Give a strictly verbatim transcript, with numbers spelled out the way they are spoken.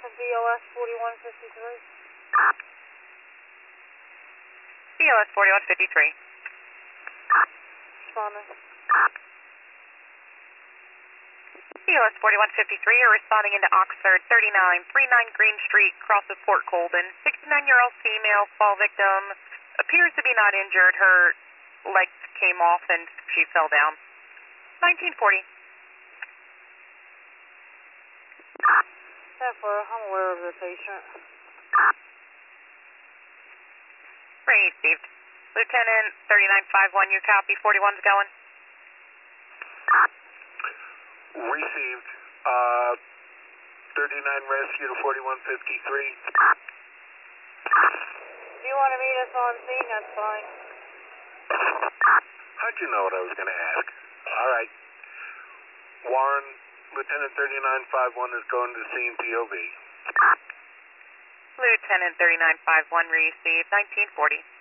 B O S forty-one fifty-three. B O S forty-one fifty-three. Responding. B O S forty-one fifty-three, you're responding into Oxford, thirty-nine thirty-nine Green Street, crosses Port Colden. sixty-nine-year-old female, fall victim, appears to be not injured. Her legs came off and she fell down. nineteen forty. ten four, I'm aware of the patient. Received. Lieutenant, thirty-nine fifty-one, you copy, forty-one's going. Received. Uh, thirty-nine rescue to forty-one fifty-three. If you want to meet us on scene, that's fine. How'd you know what I was going to ask? All right. Warren, Lieutenant thirty-nine fifty-one is going to scene P O V. Lieutenant thirty-nine fifty-one received, nineteen forty.